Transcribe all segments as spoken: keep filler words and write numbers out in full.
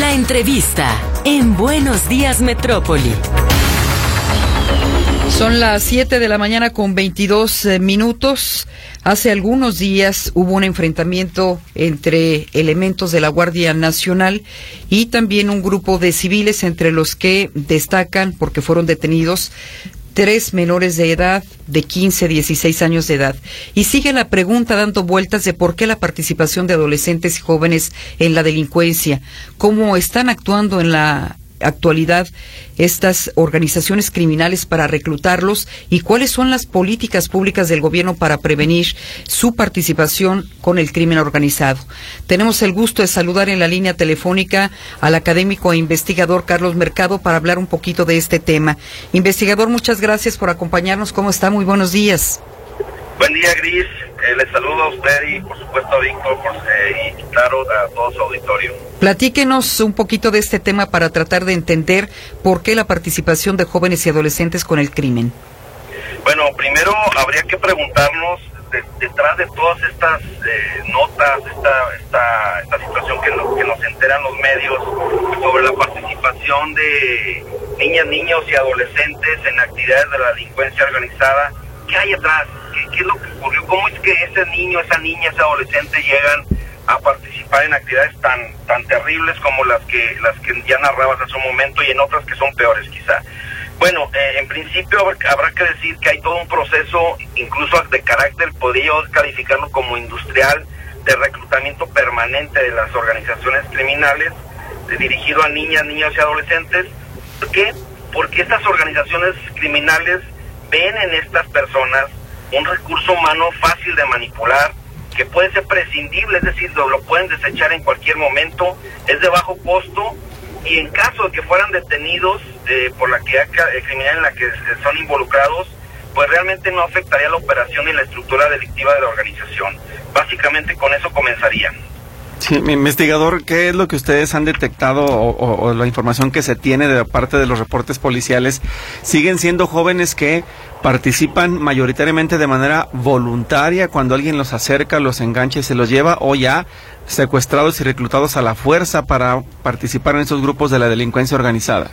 La entrevista en Buenos Días Metrópoli. Son las siete de la mañana con veintidós minutos. Hace algunos días hubo un enfrentamiento entre elementos de la Guardia Nacional y también un grupo de civiles, entre los que destacan, porque fueron detenidos, tres menores de edad de quince, dieciséis años de edad. Y sigue la pregunta dando vueltas de por qué la participación de adolescentes y jóvenes en la delincuencia, cómo están actuando en la actualidad estas organizaciones criminales para reclutarlos y cuáles son las políticas públicas del gobierno para prevenir su participación con el crimen organizado. Tenemos el gusto de saludar en la línea telefónica al académico e investigador Carlos Mercado para hablar un poquito de este tema. Investigador, muchas gracias por acompañarnos. ¿Cómo está? Muy buenos días. Buen día, Gris. Eh, les saludo a usted y, por supuesto, a Víctor por, eh, y, claro, a todo su auditorio. Platíquenos un poquito de este tema para tratar de entender por qué la participación de jóvenes y adolescentes con el crimen. Bueno, primero habría que preguntarnos, de, detrás de todas estas eh, notas, esta, esta, esta situación que, no, que nos enteran los medios sobre la participación de niñas, niños y adolescentes en actividades de la delincuencia organizada, ¿qué hay atrás? ¿Qué, qué es lo que ocurrió? ¿Cómo es que ese niño, esa niña, ese adolescente llegan a participar en actividades tan tan terribles como las que las que ya narrabas hace un momento y en otras que son peores quizá? Bueno, eh, en principio habrá que decir que hay todo un proceso, incluso de carácter, podría yo calificarlo como industrial, de reclutamiento permanente de las organizaciones criminales, de, dirigido a niñas, niños y adolescentes. ¿Por qué? Porque estas organizaciones criminales ven en estas personas un recurso humano fácil de manipular, que puede ser prescindible, es decir, lo, lo pueden desechar en cualquier momento, es de bajo costo, y en caso de que fueran detenidos eh, por la actividad criminal en la que son involucrados, pues realmente no afectaría la operación y la estructura delictiva de la organización. Básicamente con eso comenzaría. Sí, investigador, ¿qué es lo que ustedes han detectado o, o, o la información que se tiene de parte de los reportes policiales? ¿Siguen siendo jóvenes que participan mayoritariamente de manera voluntaria cuando alguien los acerca, los engancha y se los lleva, o ya secuestrados y reclutados a la fuerza para participar en esos grupos de la delincuencia organizada?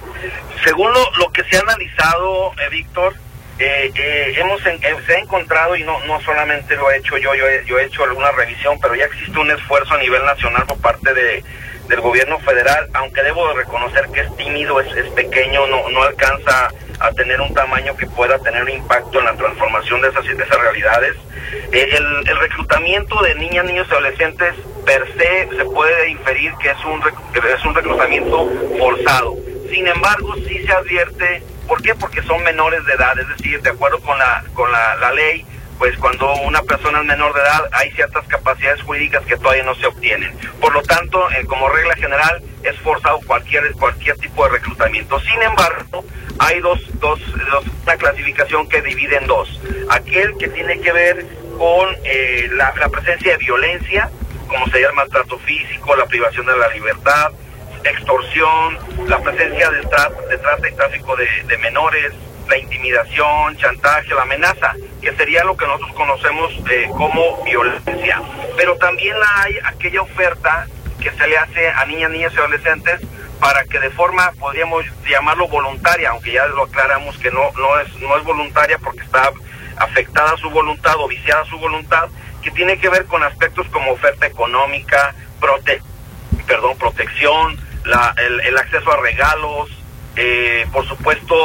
Según lo, lo que se ha analizado, eh, Víctor, Eh, eh, hemos en, eh, se ha encontrado, y no no solamente lo he hecho yo, yo he, yo he hecho alguna revisión, pero ya existe un esfuerzo a nivel nacional por parte de del gobierno federal, aunque debo de reconocer que es tímido, es, es pequeño, no no alcanza a tener un tamaño que pueda tener un impacto en la transformación de esas, de esas realidades. Eh, el, el reclutamiento de niñas, niños y adolescentes per se se puede inferir que es un es un reclutamiento forzado. Sin embargo, sí se advierte. ¿Por qué? Porque son menores de edad, es decir, de acuerdo con la con la, la ley, pues cuando una persona es menor de edad hay ciertas capacidades jurídicas que todavía no se obtienen. Por lo tanto, eh, como regla general, es forzado cualquier cualquier tipo de reclutamiento. Sin embargo, hay dos, dos, dos una clasificación que divide en dos. Aquel que tiene que ver con eh, la, la presencia de violencia, como sería el maltrato físico, la privación de la libertad, extorsión, la presencia de, tra de trata y tráfico de, de menores, la intimidación, chantaje, la amenaza, que sería lo que nosotros conocemos eh, como violencia. Pero también hay aquella oferta que se le hace a niñas, niños y adolescentes para que de forma, podríamos llamarlo voluntaria, aunque ya lo aclaramos que no, no es, no es voluntaria porque está afectada su voluntad o viciada su voluntad, que tiene que ver con aspectos como oferta económica, prote perdón, protección, La, el, el acceso a regalos, eh, por supuesto,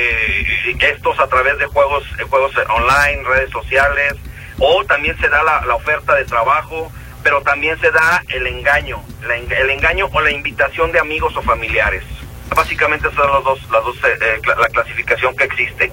eh, estos a través de juegos eh, juegos online, redes sociales, o también se da la, la oferta de trabajo, pero también se da el engaño, la, el engaño o la invitación de amigos o familiares. Básicamente son los dos, las dos, eh, la clasificación que existe.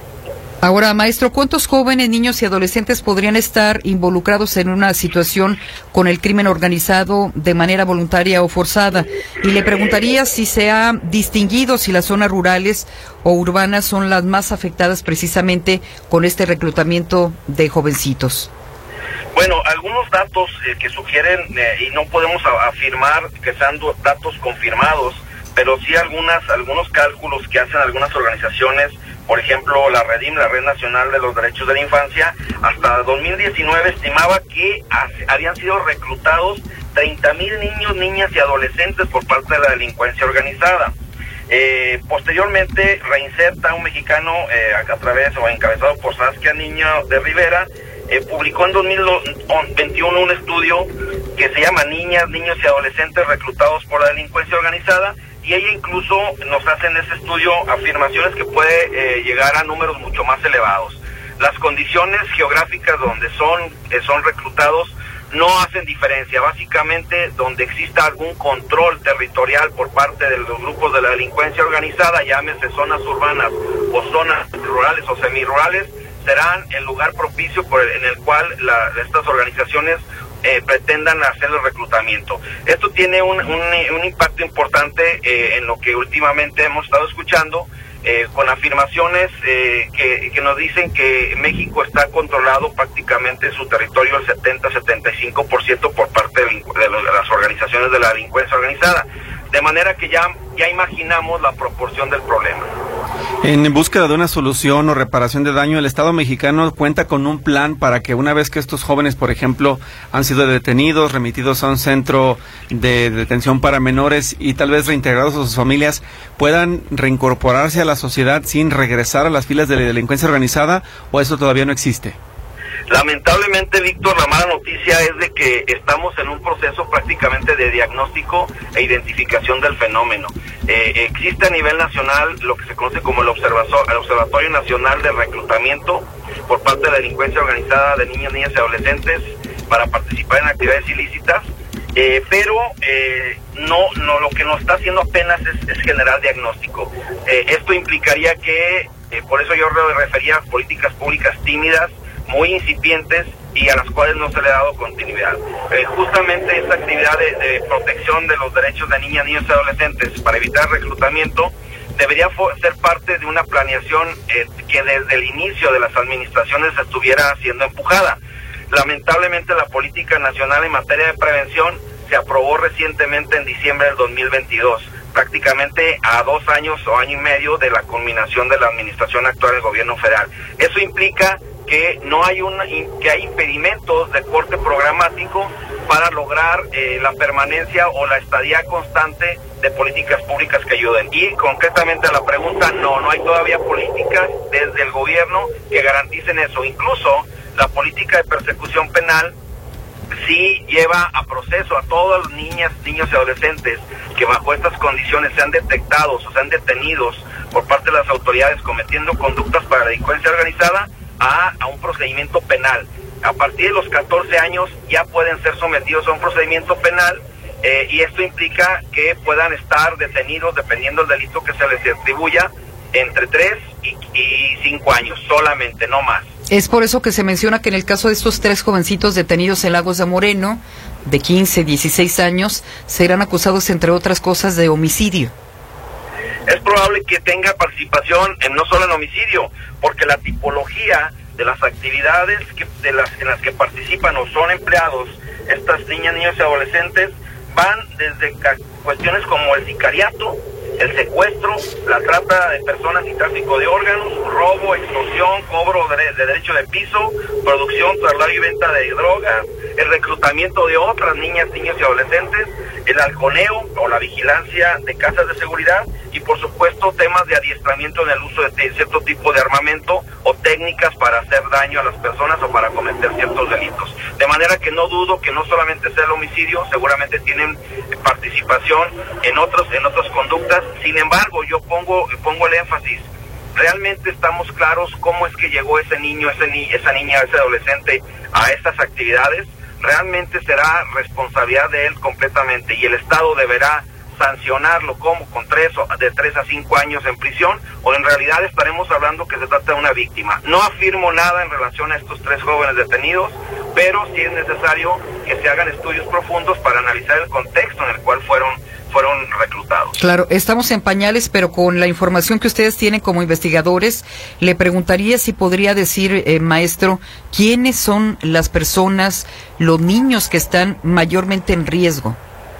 Ahora, maestro, ¿cuántos jóvenes, niños y adolescentes podrían estar involucrados en una situación con el crimen organizado de manera voluntaria o forzada? Y le preguntaría si se ha distinguido si las zonas rurales o urbanas son las más afectadas precisamente con este reclutamiento de jovencitos. Bueno, algunos datos eh, que sugieren, eh, y no podemos a, afirmar que sean datos confirmados, pero sí algunas algunos cálculos que hacen algunas organizaciones. Por ejemplo, la REDIM, la Red Nacional de los Derechos de la Infancia, hasta dos mil diecinueve estimaba que habían sido reclutados treinta mil niños, niñas y adolescentes por parte de la delincuencia organizada. Eh, posteriormente reinserta un mexicano eh, a, a través o encabezado por Saskia Niño de Rivera, eh, publicó en dos mil veintiuno un estudio que se llama Niñas, Niños y Adolescentes reclutados por la delincuencia organizada, y ella incluso nos hace en ese estudio afirmaciones que puede eh, llegar a números mucho más elevados. Las condiciones geográficas donde son, eh, son reclutados no hacen diferencia. Básicamente, donde exista algún control territorial por parte de los grupos de la delincuencia organizada, llámese zonas urbanas o zonas rurales o semirurales, serán el lugar propicio por el, en el cual la, estas organizaciones eh, pretendan hacer el reclutamiento. Esto tiene un, un, un impacto importante eh, en lo que últimamente hemos estado escuchando, Eh, con afirmaciones eh, que, que nos dicen que México está controlado prácticamente en su territorio el setenta a setenta y cinco por ciento por parte de, de, los, de las organizaciones de la delincuencia organizada, de manera que ya, ya imaginamos la proporción del problema. En búsqueda de una solución o reparación de daño, el Estado mexicano cuenta con un plan para que una vez que estos jóvenes, por ejemplo, han sido detenidos, remitidos a un centro de detención para menores y tal vez reintegrados a sus familias, puedan reincorporarse a la sociedad sin regresar a las filas de la delincuencia organizada, ¿o eso todavía no existe? Lamentablemente, Víctor, la mala noticia es de que estamos en un proceso prácticamente de diagnóstico e identificación del fenómeno. Eh, existe a nivel nacional lo que se conoce como el Observatorio, el Observatorio Nacional de Reclutamiento por parte de la delincuencia organizada de niñas, niñas y adolescentes para participar en actividades ilícitas, eh, pero eh, no, no, lo que nos está haciendo apenas es, es generar diagnóstico. Eh, esto implicaría que, eh, por eso yo me refería a políticas públicas tímidas, muy incipientes y a las cuales no se le ha dado continuidad. Eh, justamente esta actividad de, de protección de los derechos de niñas, niños y adolescentes para evitar reclutamiento debería ser parte de una planeación eh, que desde el inicio de las administraciones estuviera siendo empujada. Lamentablemente, la política nacional en materia de prevención se aprobó recientemente en diciembre del dos mil veintidós, prácticamente a dos años o año y medio de la culminación de la administración actual del gobierno federal. Eso implica que no hay un que hay impedimentos de corte programático para lograr eh, la permanencia o la estadía constante de políticas públicas que ayuden. Y concretamente a la pregunta, no, no hay todavía políticas desde el gobierno que garanticen eso. Incluso la política de persecución penal sí lleva a proceso a todas las niñas, niños y adolescentes que bajo estas condiciones sean detectados o sean detenidos por parte de las autoridades cometiendo conductas para la delincuencia organizada, A, a un procedimiento penal. A partir de los catorce años ya pueden ser sometidos a un procedimiento penal eh, y esto implica que puedan estar detenidos, dependiendo del delito que se les atribuya, entre tres y, y cinco años solamente, no más. Es por eso que se menciona que en el caso de estos tres jovencitos detenidos en Lagos de Moreno, de quince, dieciséis años, serán acusados, entre otras cosas, de homicidio. Es probable que tenga participación en no solo en homicidio, porque la tipología de las actividades que, de las, en las que participan o son empleados estas niñas, niños y adolescentes van desde cuestiones como el sicariato, el secuestro, la trata de personas y tráfico de órganos, robo, extorsión, cobro de, de derecho de piso, producción, traslado y venta de drogas, el reclutamiento de otras niñas, niños y adolescentes, el halconeo o la vigilancia de casas de seguridad y por supuesto temas de adiestramiento en el uso de cierto tipo de armamento o técnicas para hacer daño a las personas o para cometer ciertos delitos. De manera que no dudo que no solamente sea el homicidio, seguramente tienen participación en otros en otras conductas. Sin embargo, yo pongo pongo el énfasis. ¿Realmente estamos claros cómo es que llegó ese niño, ese ni esa niña, ese adolescente a estas actividades? Realmente será responsabilidad de él completamente y el Estado deberá sancionarlo como con tres de tres a cinco años en prisión, o en realidad estaremos hablando que se trata de una víctima. No afirmo nada en relación a estos tres jóvenes detenidos, pero sí es necesario que se hagan estudios profundos para analizar el contexto en el cual fueron fueron reclutados. Claro, estamos en pañales, pero con la información que ustedes tienen como investigadores, le preguntaría si podría decir, eh, maestro, quiénes son las personas, los niños que están mayormente en riesgo.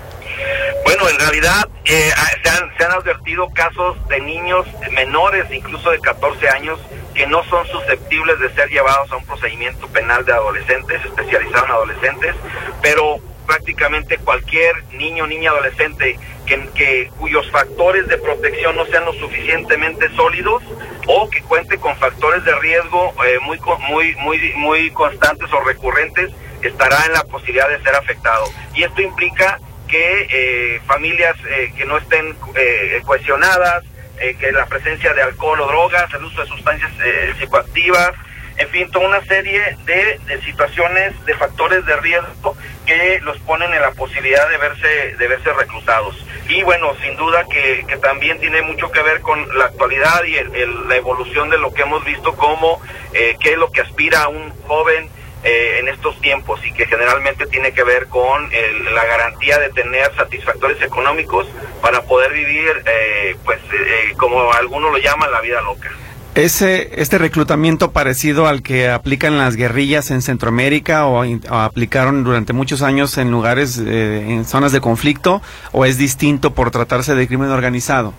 Bueno, en realidad eh, se, han, se han advertido casos de niños menores, incluso de catorce años, que no son susceptibles de ser llevados a un procedimiento penal de adolescentes, especializado en adolescentes, pero prácticamente cualquier niño, niña, adolescente que, que cuyos factores de protección no sean lo suficientemente sólidos o que cuente con factores de riesgo eh, muy, muy, muy, muy constantes o recurrentes, estará en la posibilidad de ser afectado. Y esto implica que eh, familias eh, que no estén eh, cohesionadas, eh, que la presencia de alcohol o drogas, el uso de sustancias eh, psicoactivas, en fin, toda una serie de, de situaciones, de factores de riesgo que los ponen en la posibilidad de verse de verse reclutados. Y bueno, sin duda que, que también tiene mucho que ver con la actualidad y el, el, la evolución de lo que hemos visto como eh, qué es lo que aspira a un joven eh, en estos tiempos, y que generalmente tiene que ver con el, la garantía de tener satisfactores económicos para poder vivir, eh, pues eh, como algunos lo llaman, la vida loca. Ese, este reclutamiento parecido al que aplican las guerrillas en Centroamérica o, o aplicaron durante muchos años en lugares, eh, en zonas de conflicto, o es distinto por tratarse de crimen organizado?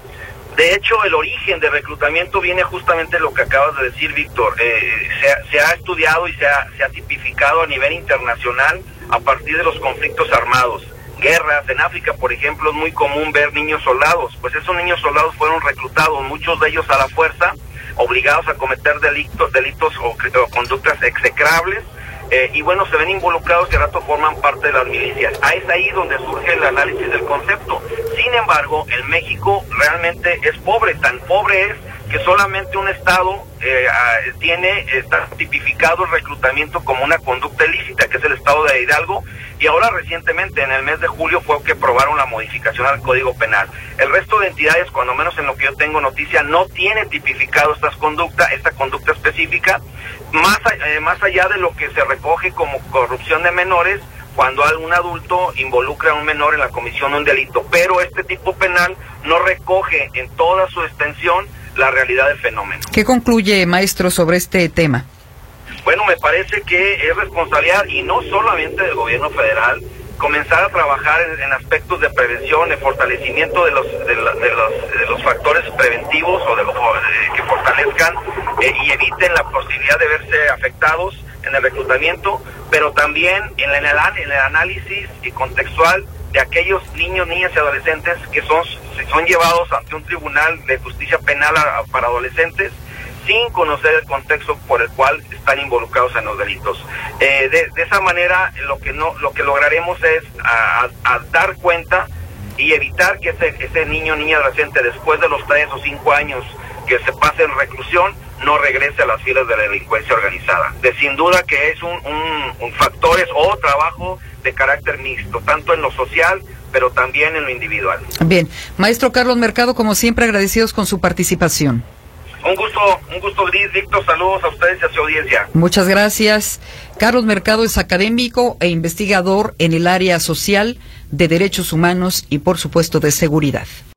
De hecho, el origen de reclutamiento viene justamente de lo que acabas de decir, Víctor. Eh, se, ha, se ha estudiado y se ha, se ha tipificado a nivel internacional a partir de los conflictos armados. Guerras, en África, por ejemplo, es muy común ver niños soldados. Pues esos niños soldados fueron reclutados, muchos de ellos a la fuerza, obligados a cometer delitos, delitos o, o conductas execrables, eh, y bueno, se ven involucrados y al rato forman parte de las milicias. Ah, es ahí donde surge el análisis del concepto. Sin embargo, en México realmente es pobre, tan pobre es que solamente un estado eh, tiene, está tipificado el reclutamiento como una conducta ilícita, que es el estado de Hidalgo, y ahora recientemente, en el mes de julio, fue que aprobaron la modificación al Código Penal. El resto de entidades, cuando menos en lo que yo tengo noticia, no tiene tipificado estas conductas, esta conducta específica, más, eh, más allá de lo que se recoge como corrupción de menores, cuando algún adulto involucra a un menor en la comisión de un delito. Pero este tipo penal no recoge en toda su extensión la realidad del fenómeno. ¿Qué concluye, maestro, sobre este tema? Bueno, me parece que es responsabilidad, y no solamente del gobierno federal, comenzar a trabajar en, en aspectos de prevención, de fortalecimiento de los de, la, de los de los factores preventivos o de los de, que fortalezcan eh, y eviten la posibilidad de verse afectados en el reclutamiento, pero también en el, en el análisis y contextual de aquellos niños, niñas y adolescentes que son son llevados ante un tribunal de justicia penal a, a, para adolescentes, sin conocer el contexto por el cual están involucrados en los delitos. Eh, de, de esa manera, lo que no, lo que lograremos es a, a, a dar cuenta y evitar que ese, ese niño, niña, adolescente, después de los tres o cinco años que se pase en reclusión, no regrese a las filas de la delincuencia organizada. De sin duda que es un, un, un factores o trabajo de carácter mixto, tanto en lo social, pero también en lo individual. Bien, maestro Carlos Mercado, como siempre, agradecidos con su participación. Un gusto, un gusto, Gris, Víctor, saludos a ustedes y a su audiencia. Muchas gracias. Carlos Mercado es académico e investigador en el área social, de derechos humanos y, por supuesto, de seguridad.